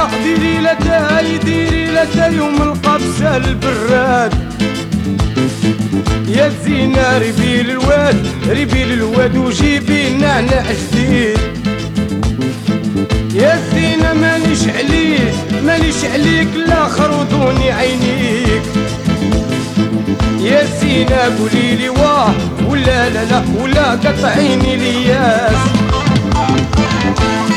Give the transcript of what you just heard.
زينة ديري لتاي ديري لتاي يوم القبسة البراد. يا زينة ريبي للواد ريبي للواد وجيبي نعناع جديد. يا زينة مانيش عليك مانيش عليك لا خرطوني عينيك. يا زينة قوليلي واه ولا لا لا ولا قطعيني لياس.